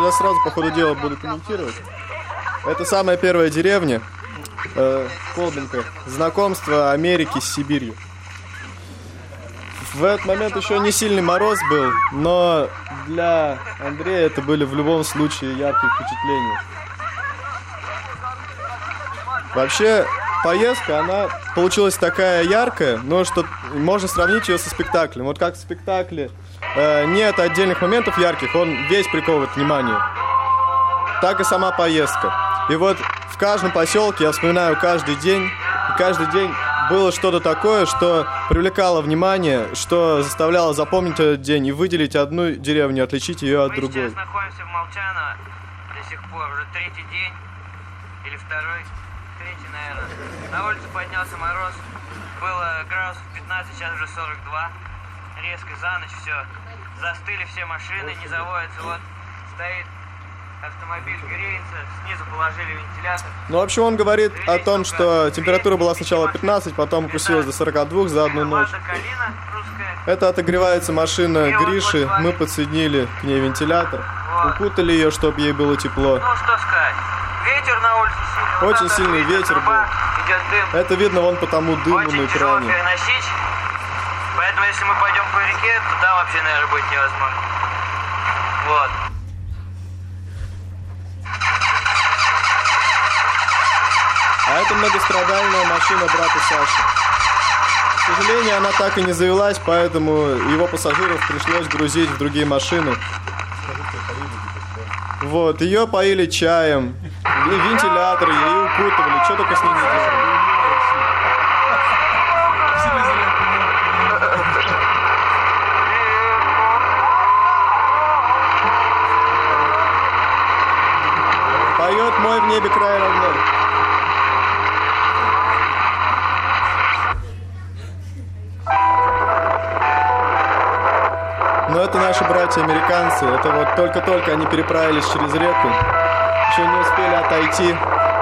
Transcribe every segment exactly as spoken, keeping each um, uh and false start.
тогда сразу по ходу дела буду комментировать. Это самая первая деревня, э, Колбинка. Знакомство Америки с Сибирью. В этот момент еще не сильный мороз был, но для Андрея это были в любом случае яркие впечатления. Вообще, поездка, она получилась такая яркая, но что можно сравнить ее со спектаклем. Вот как в спектакле э, нет отдельных моментов ярких, он весь приковывает внимание. Так и сама поездка. И вот в каждом поселке я вспоминаю каждый день, и каждый день было что-то такое, что привлекало внимание, что заставляло запомнить этот день и выделить одну деревню, отличить ее от другой. Мы сейчас находимся в Молчаново до сих пор, уже третий день, или второй, третий, наверное. На улице поднялся мороз, было градусов пятнадцать, сейчас уже сорок два. Резко за ночь все, застыли все машины, не заводятся, вот стоит автомобиль, греется, снизу положили вентилятор. Ну, в общем, он говорит о том, что температура была сначала пятнадцать, потом опустилась до сорока двух за одну ночь. Это отогревается машина Гриши, мы подсоединили к ней вентилятор, укутали ее, чтобы ей было тепло. Ну, что сказать, ветер на улице сильный. Очень сильный ветер был. Это видно вон по тому дыму на экране. Переносить, поэтому если мы пойдем по реке, то там вообще, наверное, будет невозможно. Вот. А это многострадальная машина брата Саши. К сожалению, она так и не завелась, поэтому его пассажиров пришлось грузить в другие машины. Вот, ее поили чаем, и вентилятор, ей укутывали, что только с ней не делали. Поет «Мой в небе край родной». Но это наши братья-американцы. Это вот только-только они переправились через реку. Еще не успели отойти.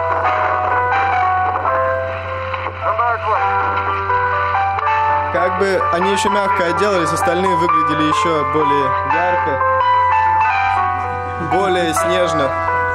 Как бы они еще мягко отделались, остальные выглядели еще более ярко, более снежно.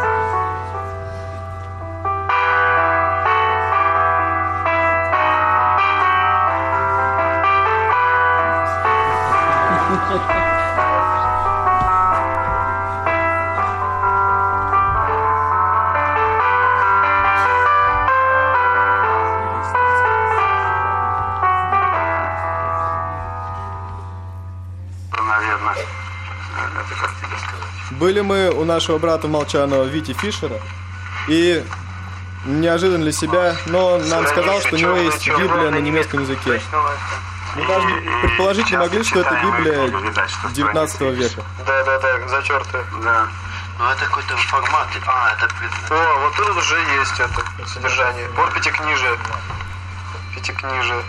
Были мы у нашего брата Молчанова Вити Фишера, и неожиданно для себя, но он нам сказал, что у него есть Библия на немецком языке. Мы даже предположить не могли, что это Библия девятнадцатого века. Да, да, да, затертая. Да. Ну это какой-то формат. А, это... О, вот тут уже есть это содержание. Вот пятикнижие. Пятикнижие.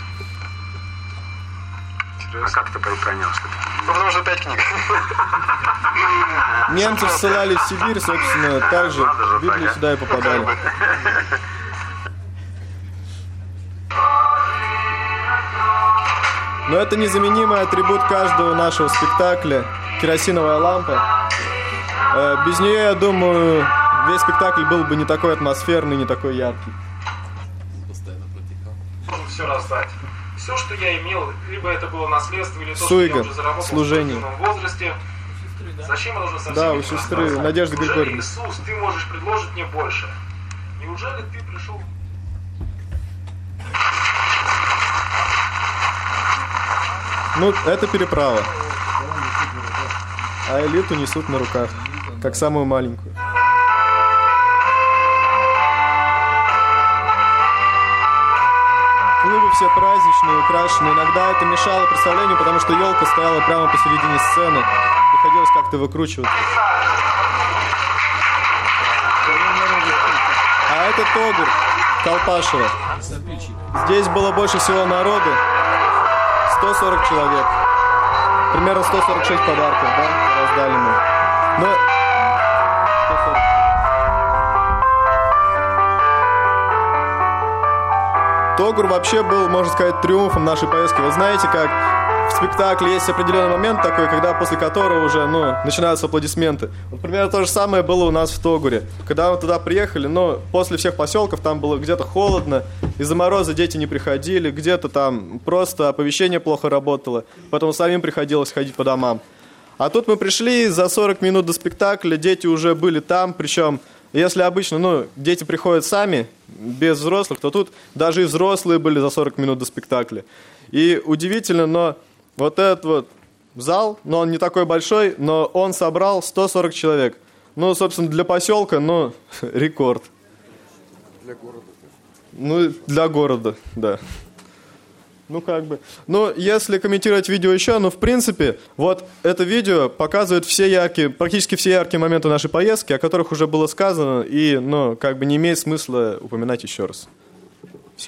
А как ты понял, что это? Ну, потому что пять книг. Немцы ссылали в Сибирь, собственно, также Библию сюда и попадали. Но это незаменимый атрибут каждого нашего спектакля – керосиновая лампа. Без нее, я думаю, весь спектакль был бы не такой атмосферный, не такой яркий. Все раздать. Все, что я имел, либо это было наследство, или то, Суйга, что я уже заработал служение. в юном возрасте. Зачем я должен со всеми Да, у этим сестры расстаться? Надежды Неужели, Григорьевны. Иисус, ты можешь предложить мне больше? Неужели ты пришел? Ну, это переправа. А элиту несут на руках, как самую маленькую. Клубы все праздничные, украшенные. Иногда это мешало представлению, потому что елка стояла прямо посередине сцены. Приходилось как-то выкручиваться. А это Тодор Колпашево. Здесь было больше всего народу. сто сорок человек. Примерно сто сорок шесть подарков, да, раздали мы. Но... сто сорок. Тогур вообще был, можно сказать, триумфом нашей поездки. Вы знаете, как в спектакле есть определенный момент такой, когда после которого уже, ну, начинаются аплодисменты. Вот примерно то же самое было у нас в Тогуре. Когда мы туда приехали, но после всех поселков там было где-то холодно, из-за мороза дети не приходили, где-то там просто оповещение плохо работало, поэтому самим приходилось ходить по домам. А тут мы пришли, за сорок минут до спектакля дети уже были там, причем, если обычно, ну, дети приходят сами, без взрослых, то тут даже и взрослые были за сорок минут до спектакля. И удивительно, но вот этот вот зал, но он не такой большой, но он собрал сто сорок человек. Ну, собственно, для поселка, ну, рекорд. Для города. Ну, для города, да. Ну, как бы. Ну, если комментировать видео еще, ну, в принципе, вот это видео показывает все яркие, практически все яркие моменты нашей поездки, о которых уже было сказано, и, ну, как бы не имеет смысла упоминать еще раз.